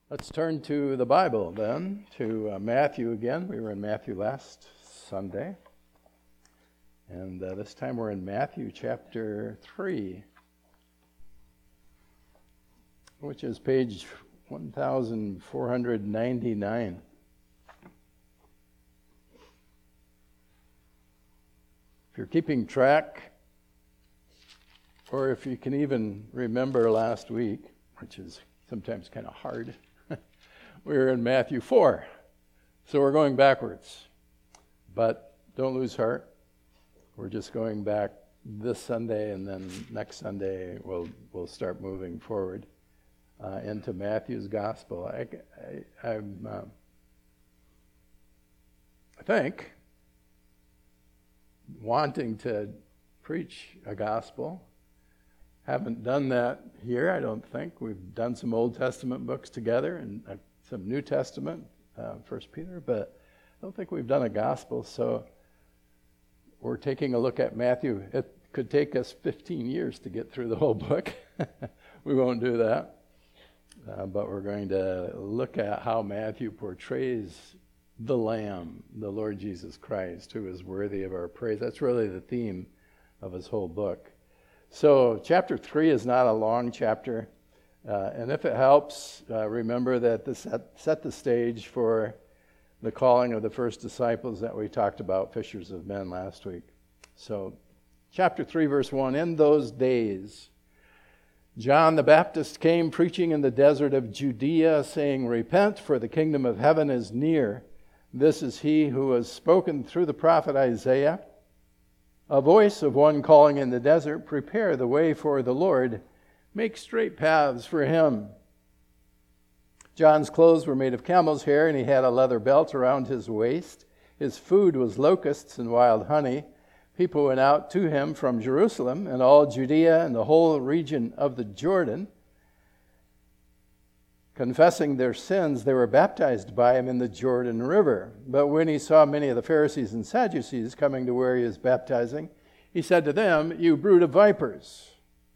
Let's turn to the Bible then, to Matthew again. We were in Matthew last Sunday. And this time we're in Matthew chapter 3, which is page 1499. If you're keeping track, or if you can even remember last week, which is sometimes kind of hard, we were in Matthew 4. So we're going backwards. But don't lose heart. We're just going back this Sunday, and then next Sunday we'll start moving forward into Matthew's Gospel. I think wanting to preach a gospel. Haven't done that here, I don't think. We've done some Old Testament books together and some New Testament, 1 Peter, but I don't think we've done a gospel, so we're taking a look at Matthew. It could take us 15 years to get through the whole book. We won't do that, but we're going to look at how Matthew portrays the Lamb, the Lord Jesus Christ, who is worthy of our praise. That's really the theme of his whole book. So chapter 3 is not a long chapter, and if it helps, remember that this set the stage for the calling of the first disciples that we talked about, fishers of men, last week. So chapter 3, verse 1, in those days, John the Baptist came preaching in the desert of Judea, saying, "Repent, for the kingdom of heaven is near. This is he who was spoken through the prophet Isaiah. A voice of one calling in the desert, prepare the way for the Lord, make straight paths for him." John's clothes were made of camel's hair, and he had a leather belt around his waist. His food was locusts and wild honey. People went out to him from Jerusalem and all Judea and the whole region of the Jordan. Confessing their sins, they were baptized by him in the Jordan River. But when he saw many of the Pharisees and Sadducees coming to where he was baptizing, he said to them, "You brood of vipers,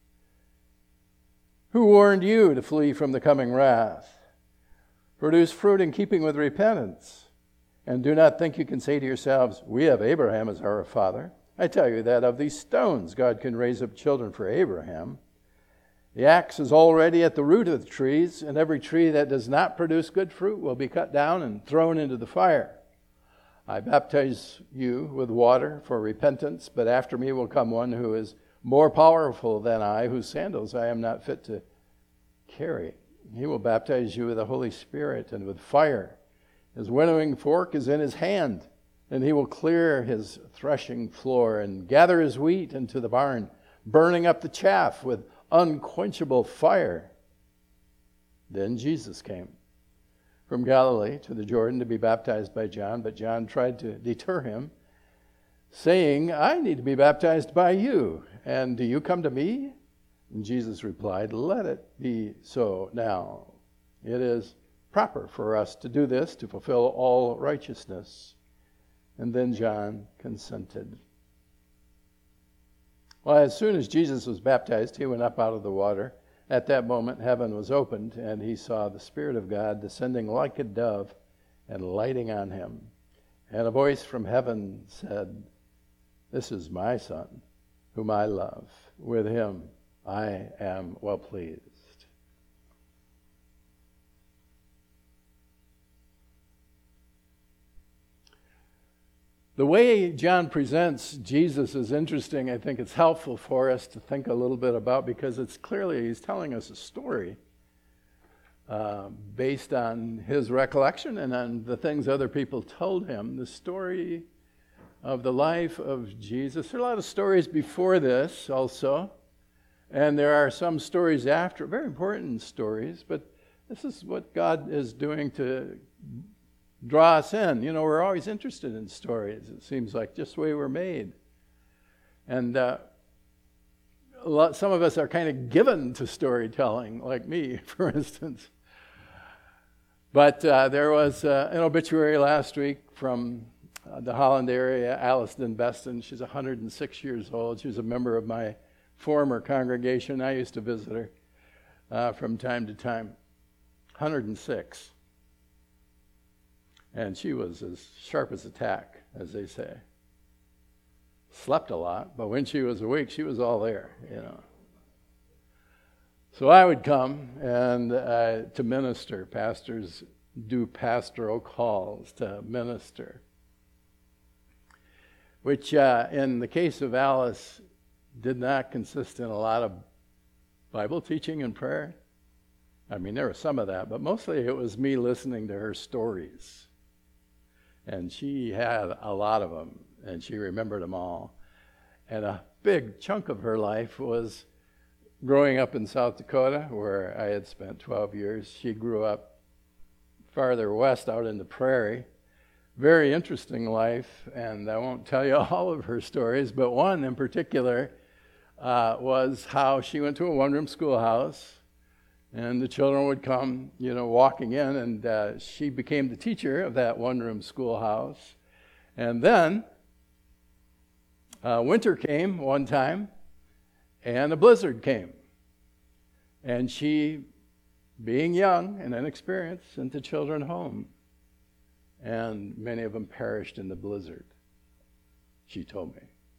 who warned you to flee from the coming wrath? Produce fruit in keeping with repentance. And do not think you can say to yourselves, 'We have Abraham as our father.' I tell you that of these stones God can raise up children for Abraham. The axe is already at the root of the trees, and every tree that does not produce good fruit will be cut down and thrown into the fire. I baptize you with water for repentance, but after me will come one who is more powerful than I, whose sandals I am not fit to carry. He will baptize you with the Holy Spirit and with fire. His winnowing fork is in his hand, and he will clear his threshing floor and gather his wheat into the barn, burning up the chaff with unquenchable fire." Then Jesus came from Galilee to the Jordan to be baptized by John, but John tried to deter him, saying, "I need to be baptized by you, and do you come to me?" And Jesus replied, "Let it be so now. It is proper for us to do this to fulfill all righteousness." And then John consented. Well, as soon as Jesus was baptized, he went up out of the water. At that moment, heaven was opened, and he saw the Spirit of God descending like a dove and lighting on him. And a voice from heaven said, "This is my Son, whom I love. With him I am well pleased." The way John presents Jesus is interesting. I think it's helpful for us to think a little bit about, because it's clearly he's telling us a story based on his recollection and on the things other people told him. The story of the life of Jesus. There are a lot of stories before this also, and there are some stories after, very important stories, but this is what God is doing to draw us in. You know, we're always interested in stories. It seems like just the way we're made. And some of us are kind of given to storytelling, like me, for instance. But there was an obituary last week from the Holland area, Alison Beston. She's 106 years old. She was a member of my former congregation. I used to visit her from time to time. 106. And she was as sharp as a tack, as they say. Slept a lot, but when she was awake, she was all there, So I would come and to minister. Pastors do pastoral calls to minister, which in the case of Alice did not consist in a lot of Bible teaching and prayer. I mean, there was some of that, but mostly it was me listening to her stories. And she had a lot of them, and she remembered them all. And a big chunk of her life was growing up in South Dakota, where I had spent 12 years. She grew up farther west out in the prairie. Very interesting life, and I won't tell you all of her stories, but one in particular was how she went to a one-room schoolhouse, and the children would come, walking in, and she became the teacher of that one-room schoolhouse. And then winter came one time, and a blizzard came. And she, being young and inexperienced, sent the children home. And many of them perished in the blizzard, she told me.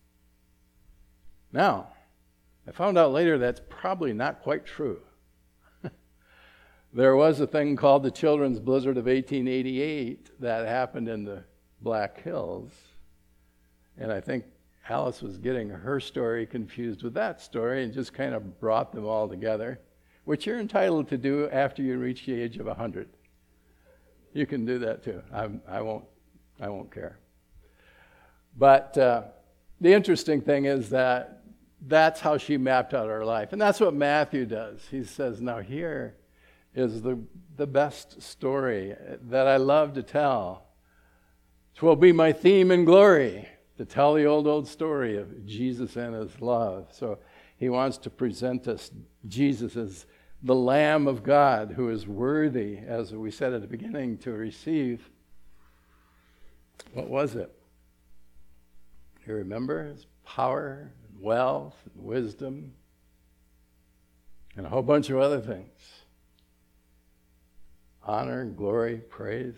Now, I found out later that's probably not quite true. There was a thing called the Children's Blizzard of 1888 that happened in the Black Hills. And I think Alice was getting her story confused with that story and just kind of brought them all together, which you're entitled to do after you reach the age of 100. You can do that too. I won't care. But the interesting thing is that that's how she mapped out her life. And that's what Matthew does. He says, now here is the best story that I love to tell. 'Twill be my theme and glory to tell the old story of Jesus and his love. So he wants to present us Jesus as the Lamb of God who is worthy, as we said at the beginning, to receive. What was it? You remember? His power, and wealth, and wisdom, and a whole bunch of other things. Honor, glory, praise.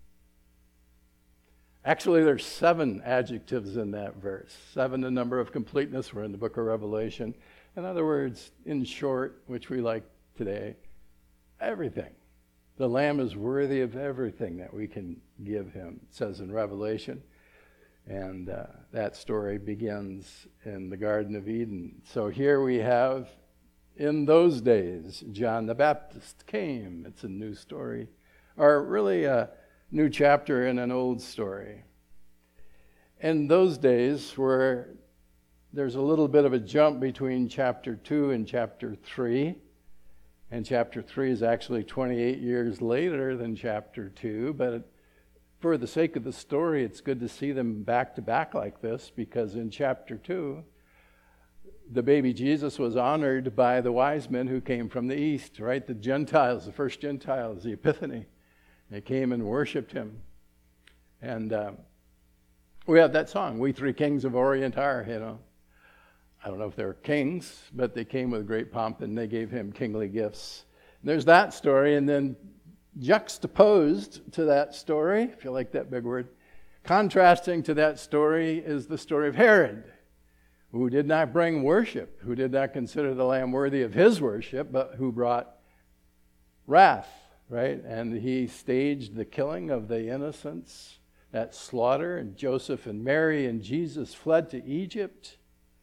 Actually, there's 7 adjectives in that verse. 7, the number of completeness. We're in the book of Revelation. In other words, in short, which we like today, everything. The Lamb is worthy of everything that we can give him, it says in Revelation. And that story begins in the Garden of Eden. So here we have, in those days, John the Baptist came. It's a new story, or really a new chapter in an old story. In those days, where there's a little bit of a jump between chapter 2 and chapter 3, and chapter 3 is actually 28 years later than chapter 2, but for the sake of the story, it's good to see them back to back like this, because in chapter 2, the baby Jesus was honored by the wise men who came from the east, right? The Gentiles, the first Gentiles, the Epiphany. They came and worshiped him. And we have that song, We Three Kings of Orient Are, I don't know if they were kings, but they came with great pomp and they gave him kingly gifts. And there's that story, and then juxtaposed to that story, if you like that big word, contrasting to that story is the story of Herod, who did not bring worship, who did not consider the Lamb worthy of his worship, but who brought wrath, right? And he staged the killing of the innocents, that slaughter, and Joseph and Mary and Jesus fled to Egypt.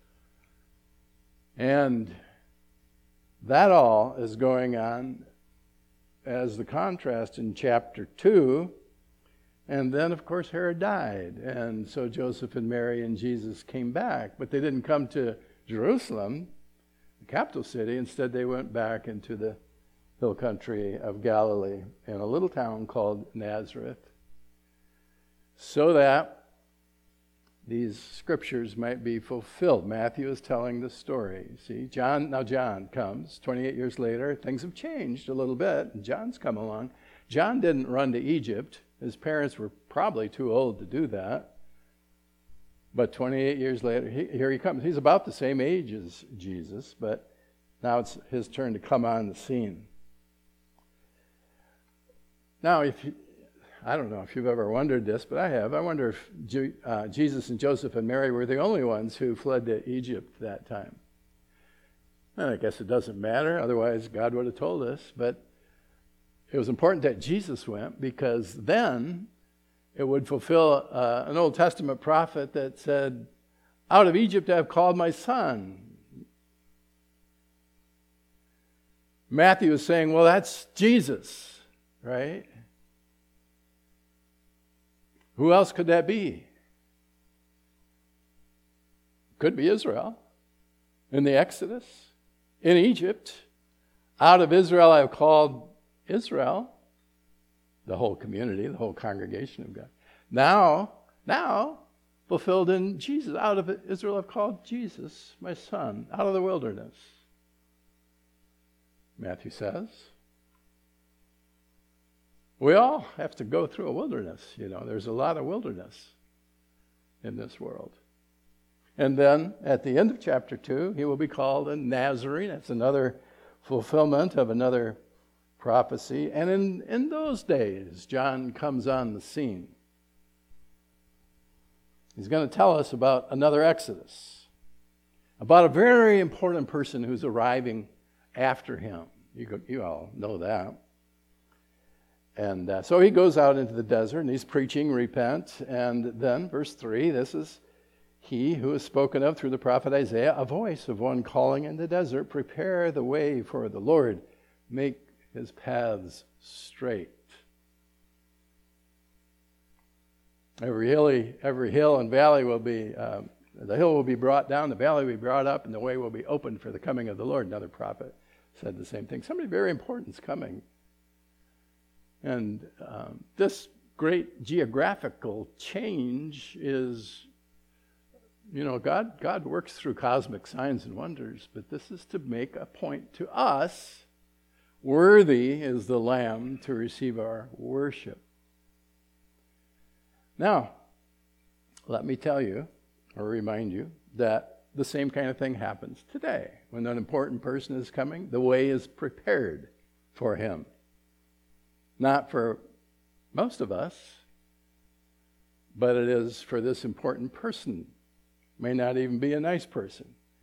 And that all is going on as the contrast in chapter 2. And then, of course, Herod died. And so Joseph and Mary and Jesus came back. But they didn't come to Jerusalem, the capital city. Instead, they went back into the hill country of Galilee in a little town called Nazareth, so that these scriptures might be fulfilled. Matthew is telling the story. See, John comes 28 years later. Things have changed a little bit, and John's come along. John didn't run to Egypt. His parents were probably too old to do that. But 28 years later, here he comes. He's about the same age as Jesus, but now it's his turn to come on the scene. Now, I don't know if you've ever wondered this, but I have. I wonder if Jesus and Joseph and Mary were the only ones who fled to Egypt that time. And I guess it doesn't matter. Otherwise, God would have told us. But it was important that Jesus went, because then it would fulfill an Old Testament prophet that said, "Out of Egypt I have called my son." Matthew is saying, well, that's Jesus, right? Who else could that be? Could be Israel in the Exodus, in Egypt. Out of Israel I have called Israel, the whole community, the whole congregation of God. Now, fulfilled in Jesus. Out of Israel I've called Jesus, my son, out of the wilderness. Matthew says. We all have to go through a wilderness, There's a lot of wilderness in this world. And then at the end of chapter 2, he will be called a Nazarene. That's another fulfillment of another prophecy. And in those days, John comes on the scene. He's going to tell us about another Exodus, about a very important person who's arriving after him. You all know that. And so he goes out into the desert and he's preaching, repent. And then, verse 3, this is he who is spoken of through the prophet Isaiah, a voice of one calling in the desert, prepare the way for the Lord, make his paths straight. Every hill and valley will be, the hill will be brought down, the valley will be brought up, and the way will be opened for the coming of the Lord. Another prophet said the same thing. Somebody very important is coming. And this great geographical change is, God works through cosmic signs and wonders, but this is to make a point to us. Worthy is the Lamb to receive our worship. Now, let me tell you, or remind you, that the same kind of thing happens today. When an important person is coming, the way is prepared for him. Not for most of us, but it is for this important person. May not even be a nice person.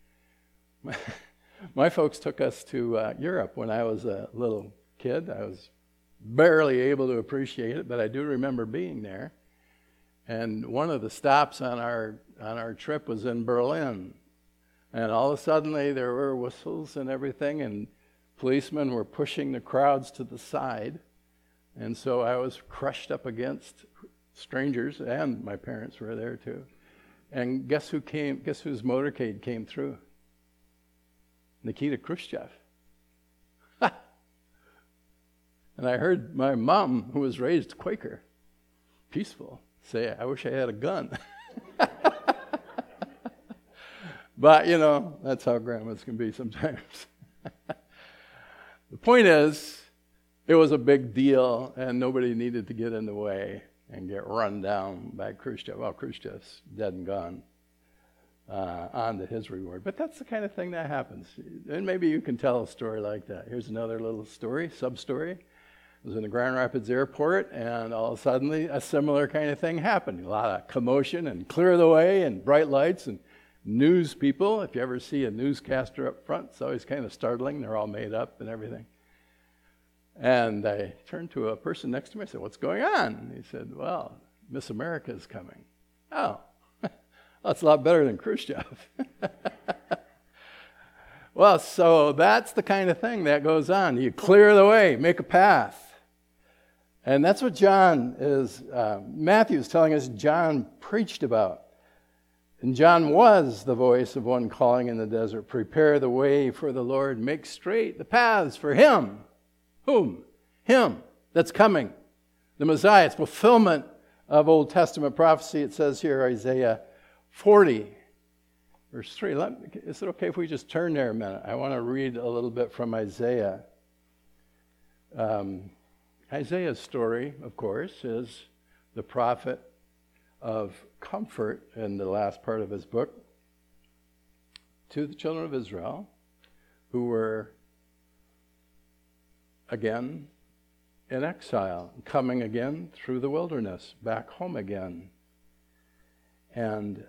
My folks took us to Europe when I was a little kid. I was barely able to appreciate it, but I do remember being there. And one of the stops on our trip was in Berlin. And all of a sudden there were whistles and everything, and policemen were pushing the crowds to the side. And so I was crushed up against strangers, and my parents were there too. And guess whose motorcade came through? Nikita Khrushchev. And I heard my mom, who was raised Quaker, peaceful, say, I wish I had a gun. But, that's how grandmas can be sometimes. The point is, it was a big deal, and nobody needed to get in the way and get run down by Khrushchev. Well, Khrushchev's dead and gone, on to his reward. But that's the kind of thing that happens. And maybe you can tell a story like that. Here's another little story, sub-story. I was in the Grand Rapids airport, and all of a sudden, a similar kind of thing happened. A lot of commotion and clear the way and bright lights and news people. If you ever see a newscaster up front, it's always kind of startling. They're all made up and everything. And I turned to a person next to me. I said, what's going on? And he said, well, Miss America is coming. Oh, that's a lot better than Khrushchev. Well, so that's the kind of thing that goes on. You clear the way, make a path. And that's what Matthew is telling us John preached about. And John was the voice of one calling in the desert, prepare the way for the Lord, make straight the paths for him. Whom? Him that's coming. The Messiah. It's fulfillment of Old Testament prophecy. It says here, Isaiah 40, verse 3. Is it okay if we just turn there a minute? I want to read a little bit from Isaiah. Isaiah's story, of course, is the prophet of comfort in the last part of his book to the children of Israel who were, again, in exile, coming again through the wilderness, back home again. And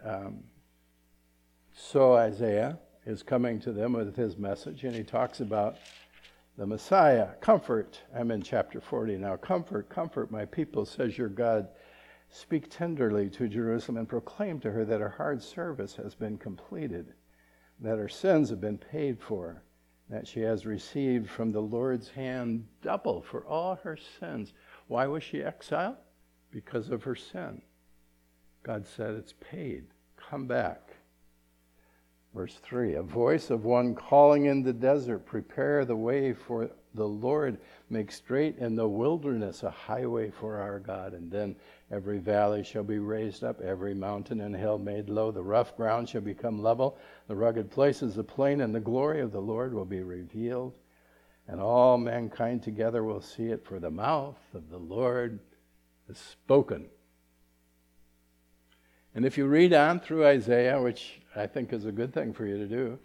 so Isaiah is coming to them with his message, and he talks about the Messiah. Comfort, I'm in chapter 40 now. Comfort, comfort my people, says your God. Speak tenderly to Jerusalem and proclaim to her that her hard service has been completed, that her sins have been paid for, that she has received from the Lord's hand double for all her sins. Why was she exiled? Because of her sin. God said, it's paid. Come back. Verse 3, a voice of one calling in the desert, prepare the way for the Lord, make straight in the wilderness a highway for our God. And then every valley shall be raised up, every mountain and hill made low. The rough ground shall become level, the rugged places the plain, and the glory of the Lord will be revealed. And all mankind together will see it, for the mouth of the Lord is spoken. And if you read on through Isaiah, which I think is a good thing for you to do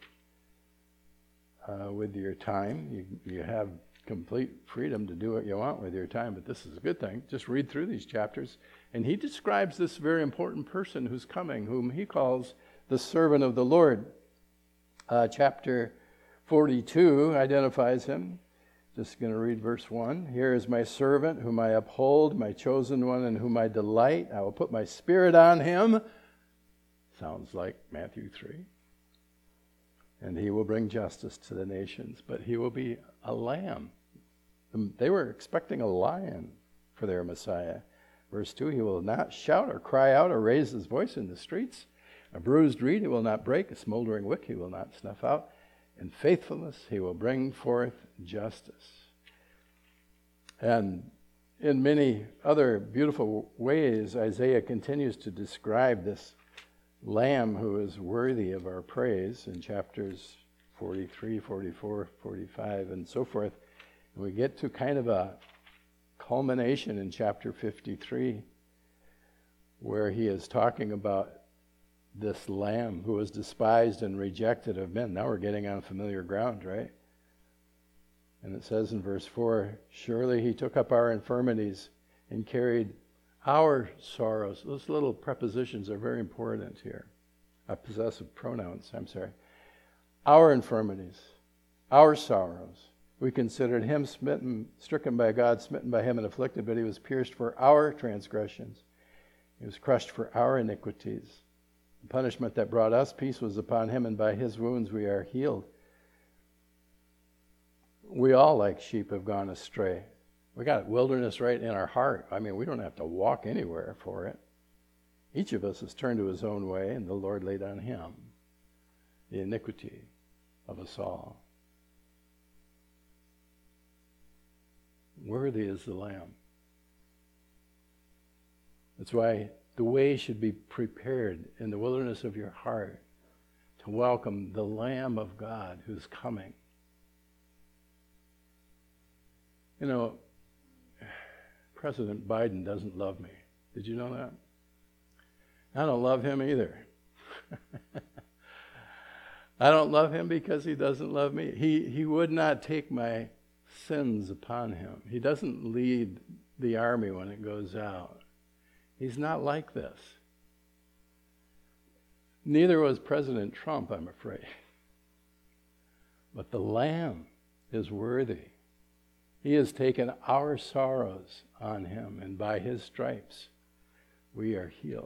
with your time, you have complete freedom to do what you want with your time, but this is a good thing. Just read through these chapters. And he describes this very important person who's coming, whom he calls the servant of the Lord. Chapter 42 identifies him. Just going to read verse 1. Here is my servant whom I uphold, my chosen one in whom I delight. I will put my spirit on him. Sounds like Matthew 3. And he will bring justice to the nations, but he will be a lamb. They were expecting a lion for their Messiah. Verse 2, he will not shout or cry out or raise his voice in the streets. A bruised reed he will not break, a smoldering wick he will not snuff out. In faithfulness he will bring forth justice. And in many other beautiful ways, Isaiah continues to describe this Lamb who is worthy of our praise in chapters 43, 44, 45, and so forth. And we get to kind of a culmination in chapter 53 where he is talking about this Lamb who was despised and rejected of men. Now we're getting on familiar ground, right? And it says in verse 4, surely he took up our infirmities and carried our sorrows. Those little prepositions are very important here. Possessive pronouns, I'm sorry. Our infirmities, our sorrows. We considered him smitten, stricken by God, smitten by him and afflicted, but he was pierced for our transgressions. He was crushed for our iniquities. The punishment that brought us peace was upon him, and by his wounds we are healed. We all, like sheep, have gone astray. We got wilderness right in our heart. I mean, we don't have to walk anywhere for it. Each of us has turned to his own way, and the Lord laid on him the iniquity of us all. Worthy is the Lamb. That's why the way should be prepared in the wilderness of your heart to welcome the Lamb of God who's coming. You know, President Biden doesn't love me. Did you know that? I don't love him either. I don't love him because he doesn't love me. He would not take my sins upon him. He doesn't lead the army when it goes out. He's not like this. Neither was President Trump, I'm afraid. But the Lamb is worthy. He has taken our sorrows on him, and by his stripes we are healed.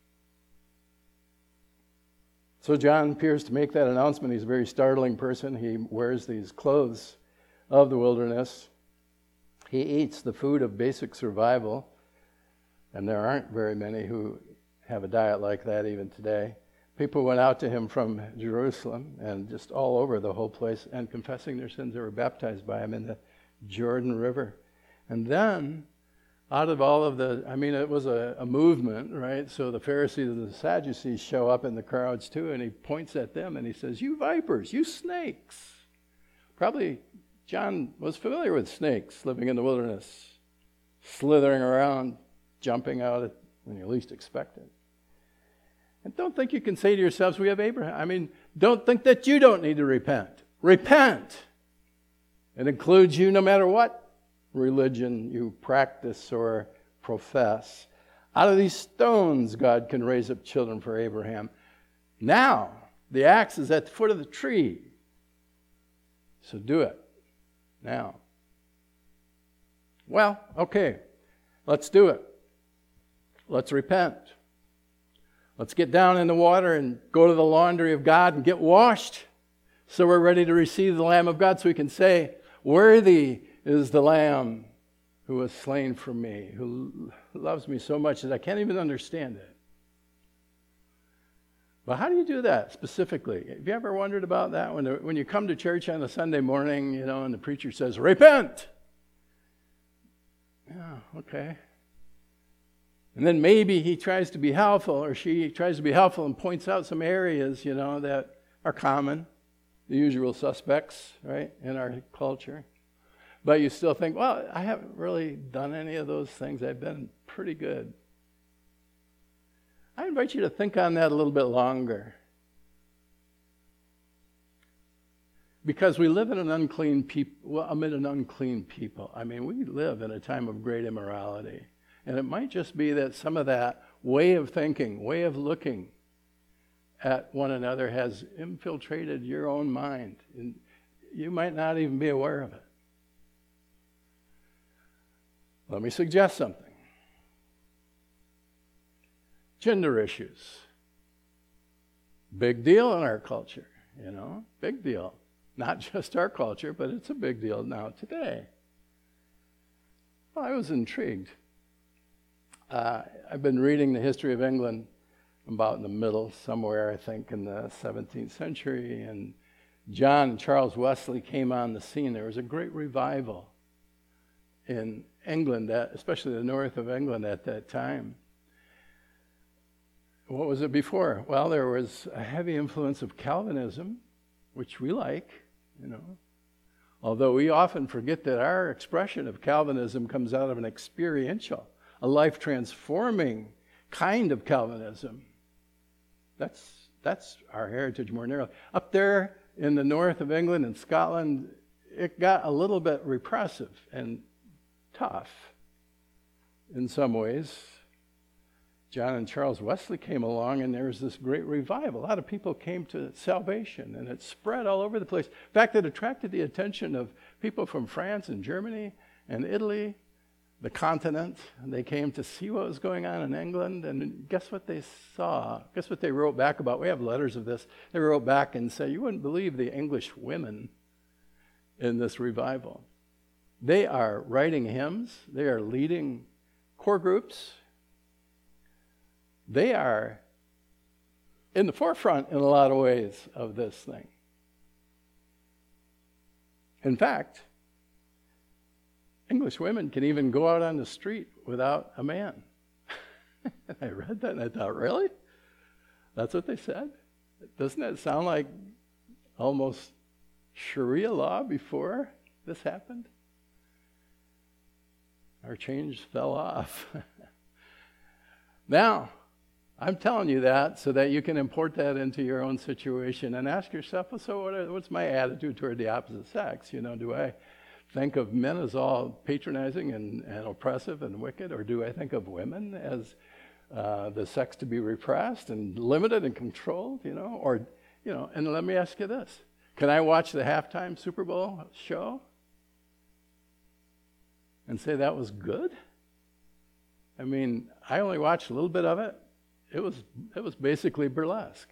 So John appears to make that announcement. He's a very startling person. He wears these clothes of the wilderness. He eats the food of basic survival, and there aren't very many who have a diet like that even today. People went out to him from Jerusalem and just all over the whole place, and confessing their sins, they were baptized by him in the Jordan River. And then, out of all of it was a movement, right? So the Pharisees and the Sadducees show up in the crowds too, and he points at them and he says, you vipers, you snakes. Probably John was familiar with snakes living in the wilderness, slithering around, jumping out when you least expect it. And don't think you can say to yourselves, we have Abraham. Don't think that you don't need to repent. Repent. It includes you no matter what. religion you practice or profess. Out of these stones, God can raise up children for Abraham. Now, the axe is at the foot of the tree. So do it now. Well, okay, let's do it. Let's repent. Let's get down in the water and go to the laundry of God and get washed so we're ready to receive the Lamb of God so we can say, worthy is the Lamb who was slain for me, who loves me so much that I can't even understand it. But how do you do that specifically? Have you ever wondered about that? When you come to church on a Sunday morning, and the preacher says, repent. Yeah, okay. And then maybe he tries to be helpful or she tries to be helpful and points out some areas, that are common, the usual suspects, right, in our culture. But you still think, well, I haven't really done any of those things. I've been pretty good. I invite you to think on that a little bit longer. Because we live in amid an unclean people. I mean, we live in a time of great immorality. And it might just be that some of that way of thinking, way of looking at one another has infiltrated your own mind. And you might not even be aware of it. Let me suggest something. Gender issues. Big deal in our culture, big deal. Not just our culture, but it's a big deal now today. Well, I was intrigued. I've been reading the history of England about in the middle, somewhere, I think, in the 17th century, and John and Charles Wesley came on the scene. There was a great revival in England, especially the north of England at that time. What was it before? Well, there was a heavy influence of Calvinism, which we like, Although we often forget that our expression of Calvinism comes out of an experiential, a life-transforming kind of Calvinism. That's our heritage more narrowly. Up there in the north of England and Scotland, it got a little bit repressive and tough in some ways. John and Charles Wesley came along, and there was this great revival. A lot of people came to salvation, and it spread all over the place. In fact, it attracted the attention of people from France and Germany and Italy, the continent. And they came to see what was going on in England, and guess what they saw? Guess what they wrote back about? We have letters of this. They wrote back and said, you wouldn't believe the English women in this revival. They are writing hymns. They are leading core groups. They are in the forefront in a lot of ways of this thing. In fact, English women can even go out on the street without a man. I read that and I thought, really? That's what they said? Doesn't that sound like almost Sharia law before this happened? Our chains fell off. Now, I'm telling you that so that you can import that into your own situation and ask yourself, well, so what's my attitude toward the opposite sex? Do I think of men as all patronizing and oppressive and wicked, or do I think of women as the sex to be repressed and limited and controlled, and let me ask you this. Can I watch the halftime Super Bowl show and say that was good? I mean, I only watched a little bit of it. It was basically burlesque,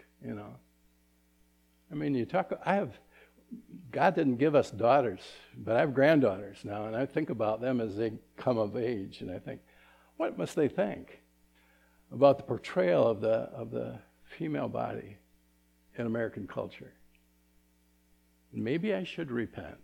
I mean, God didn't give us daughters, but I have granddaughters now, and I think about them as they come of age, and I think, what must they think about the portrayal of the female body in American culture? Maybe I should repent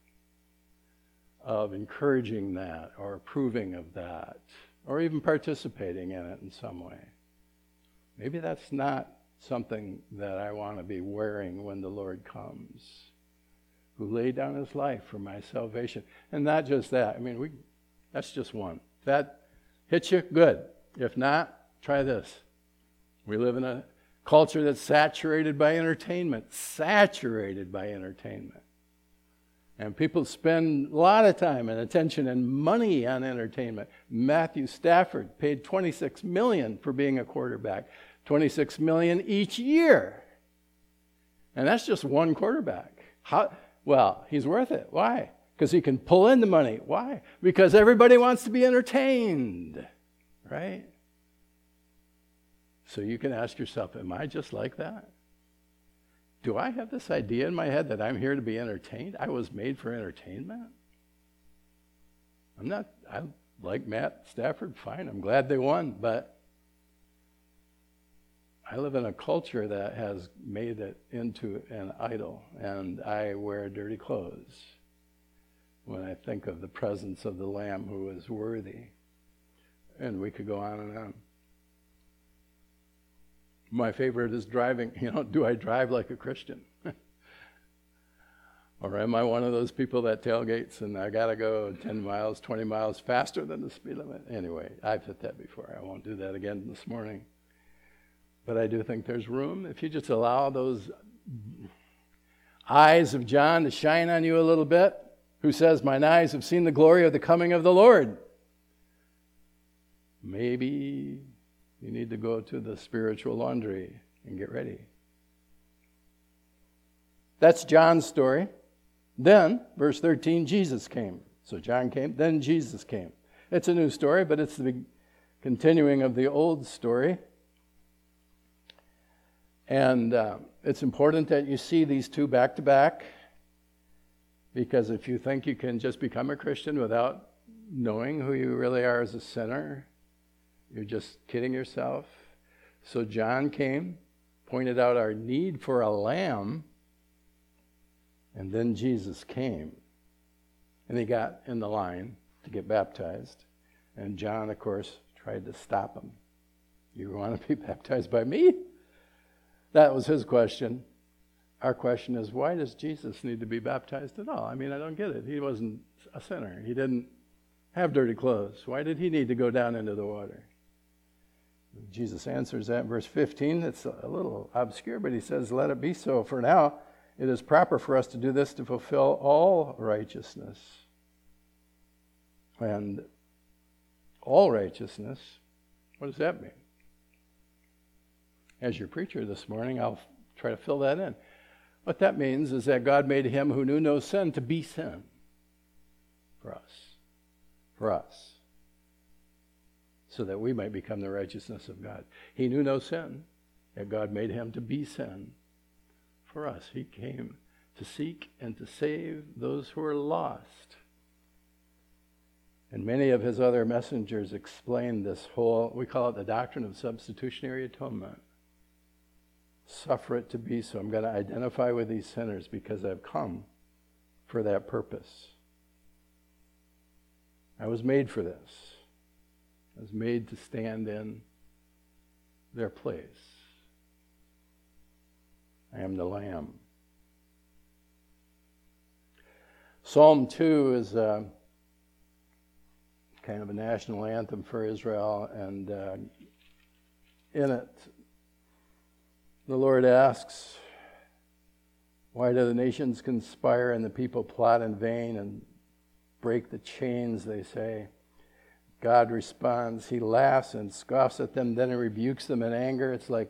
of encouraging that or approving of that or even participating in it in some way. Maybe that's not something that I want to be wearing when the Lord comes, who laid down his life for my salvation. And not just that. I mean, that's just one. If that hits you, good. If not, try this. We live in a culture that's saturated by entertainment. And people spend a lot of time and attention and money on entertainment. Matthew Stafford paid $26 million for being a quarterback. $26 million each year. And that's just one quarterback. Well, he's worth it. Why? Because he can pull in the money. Why? Because everybody wants to be entertained. Right? So you can ask yourself, am I just like that? Do I have this idea in my head that I'm here to be entertained? I was made for entertainment? I like Matt Stafford, fine. I'm glad they won, but I live in a culture that has made it into an idol, and I wear dirty clothes when I think of the presence of the Lamb who is worthy. And we could go on and on. My favorite is driving. Do I drive like a Christian? Or am I one of those people that tailgates and I got to go 10 miles, 20 miles faster than the speed limit? Anyway, I've hit that before. I won't do that again this morning. But I do think there's room. If you just allow those eyes of John to shine on you a little bit, who says, mine eyes have seen the glory of the coming of the Lord. Maybe you need to go to the spiritual laundry and get ready. That's John's story. Then, verse 13, Jesus came. So John came, then Jesus came. It's a new story, but it's the continuing of the old story. And it's important that you see these two back to back, because if you think you can just become a Christian without knowing who you really are as a sinner, you're just kidding yourself. So John came, pointed out our need for a lamb, and then Jesus came. And he got in the line to get baptized. And John, of course, tried to stop him. You want to be baptized by me? That was his question. Our question is, why does Jesus need to be baptized at all? I mean, I don't get it. He wasn't a sinner. He didn't have dirty clothes. Why did he need to go down into the water? Jesus answers that in verse 15. It's a little obscure, but he says, let it be so. For now, it is proper for us to do this to fulfill all righteousness. And all righteousness, what does that mean? As your preacher this morning, I'll try to fill that in. What that means is that God made him who knew no sin to be sin for us. For us. So that we might become the righteousness of God. He knew no sin, yet God made him to be sin for us. He came to seek and to save those who are lost. And many of his other messengers explain this whole, we call it the doctrine of substitutionary atonement. Suffer it to be so. I'm going to identify with these sinners because I've come for that purpose. I was made for this. I was made to stand in their place. I am the Lamb. Psalm 2 is kind of a national anthem for Israel, and in it, the Lord asks, why do the nations conspire and the people plot in vain and break the chains, they say? God responds, he laughs and scoffs at them, then he rebukes them in anger. It's like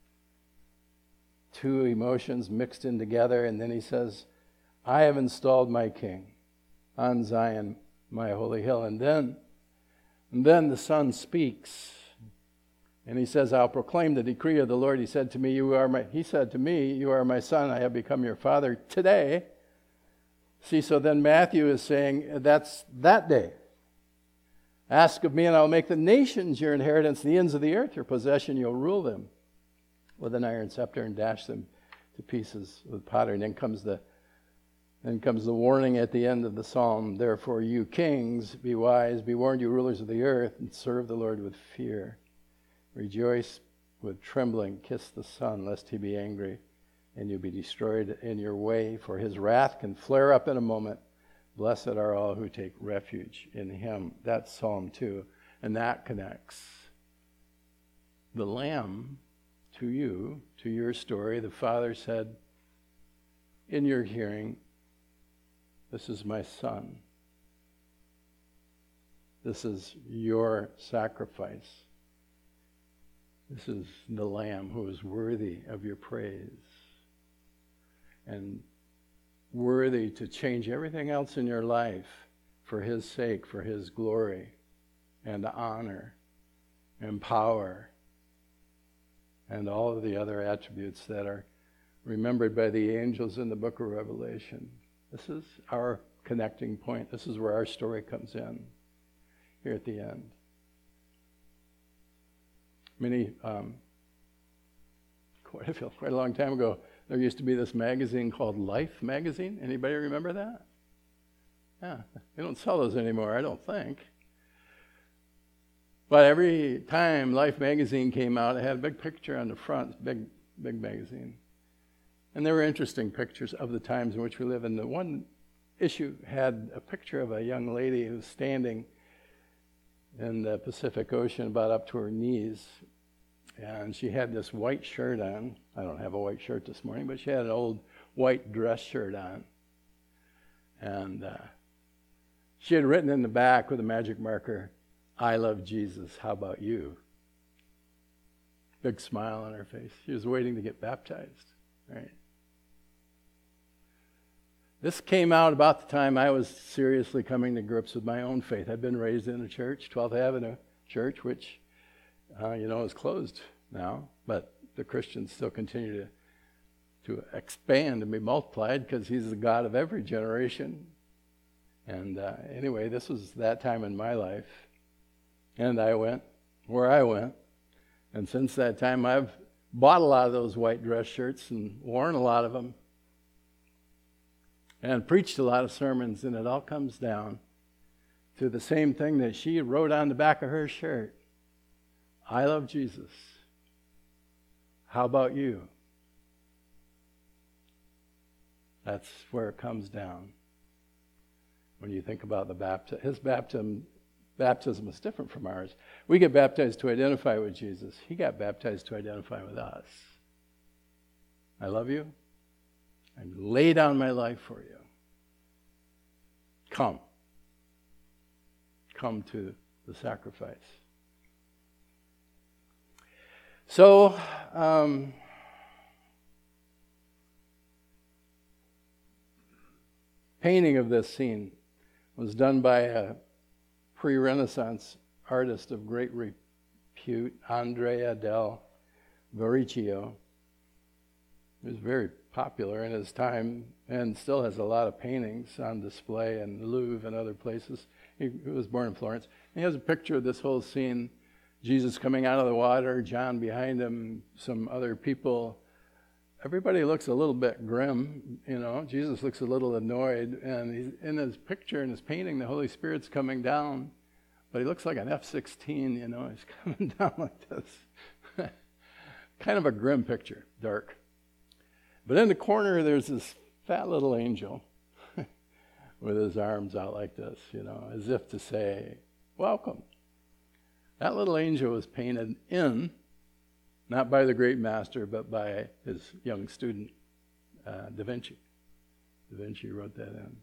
two emotions mixed in together, and then he says, I have installed my king on Zion, my holy hill. And then the Son speaks, and he says, I'll proclaim the decree of the Lord. He said to me, you are my son, I have become your father today. See, so then Matthew is saying, that's that day. Ask of me, and I'll make the nations your inheritance, the ends of the earth your possession. You'll rule them with an iron scepter and dash them to pieces with pottery. And then comes the warning at the end of the psalm. Therefore, you kings, be wise, be warned, you rulers of the earth, and serve the Lord with fear. Rejoice with trembling, kiss the Son, lest he be angry, and you be destroyed in your way, for his wrath can flare up in a moment. Blessed are all who take refuge in him. That's Psalm 2, and that connects the Lamb to you, to your story. The Father said, in your hearing, This is my son. This is your sacrifice. This is the Lamb who is worthy of your praise and worthy to change everything else in your life for his sake, for his glory and honor and power and all of the other attributes that are remembered by the angels in the book of Revelation. This is our connecting point. This is where our story comes in here at the end. Quite a long time ago, there used to be this magazine called Life magazine. Anybody remember that? Yeah, they don't sell those anymore, I don't think. But every time Life magazine came out, it had a big picture on the front, big magazine. And there were interesting pictures of the times in which we live. And the one issue had a picture of a young lady who was standing in the Pacific Ocean about up to her knees. And she had this white shirt on. I don't have a white shirt this morning, but she had an old white dress shirt on. And she had written in the back with a magic marker, "I love Jesus, how about you?" Big smile on her face. She was waiting to get baptized, right? This came out about the time I was seriously coming to grips with my own faith. I'd been raised in a church, 12th Avenue Church, which, is closed now, but the Christians still continue to expand and be multiplied because he's the God of every generation. And anyway, this was that time in my life. And I went where I went. And since that time, I've bought a lot of those white dress shirts and worn a lot of them and preached a lot of sermons, and it all comes down to the same thing that she wrote on the back of her shirt. I love Jesus. How about you? That's where it comes down. When you think about the baptism, his baptism is different from ours. We get baptized to identify with Jesus. He got baptized to identify with us. I love you. I lay down my life for you. Come. Come to the sacrifice. So, painting of this scene was done by a pre-Renaissance artist of great repute, Andrea del Verrocchio. He was very popular in his time and still has a lot of paintings on display in the Louvre and other places. He was born in Florence. And he has a picture of this whole scene, Jesus coming out of the water, John behind him, some other people. Everybody looks a little bit grim, Jesus looks a little annoyed, and he's in his picture, in his painting, the Holy Spirit's coming down, but he looks like an F-16, he's coming down like this. Kind of a grim picture, dark. But in the corner, there's this fat little angel with his arms out like this, as if to say, welcome. That little angel was painted in, not by the great master, but by his young student, Da Vinci. Da Vinci wrote that in.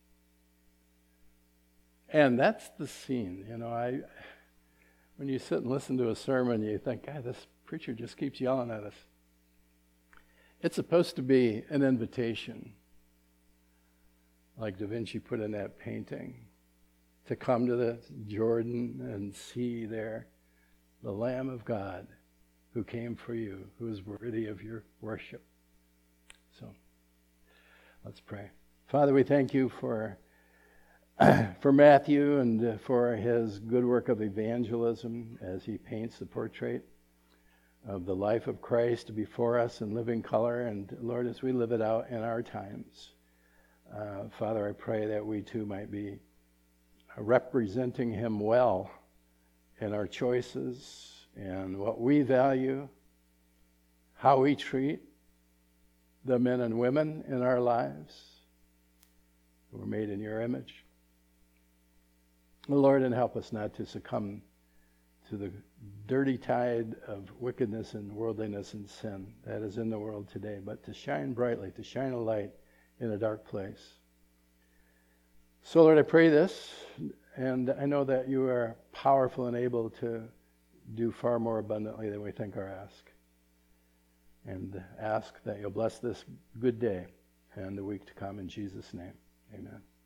And that's the scene. When you sit and listen to a sermon, you think, God, this preacher just keeps yelling at us. It's supposed to be an invitation, like Da Vinci put in that painting, to come to the Jordan and see there the Lamb of God who came for you, who is worthy of your worship. So, let's pray. Father, we thank you for Matthew and for his good work of evangelism as he paints the portrait of the life of Christ before us in living color. And Lord, as we live it out in our times, Father, I pray that we too might be representing him well in our choices and what we value, how we treat the men and women in our lives who were made in your image. Lord, and help us not to succumb to the dirty tide of wickedness and worldliness and sin that is in the world today, but to shine brightly, to shine a light in a dark place. So, Lord, I pray this, and I know that you are powerful and able to do far more abundantly than we think or ask. And ask that you'll bless this good day and the week to come in Jesus' name. Amen.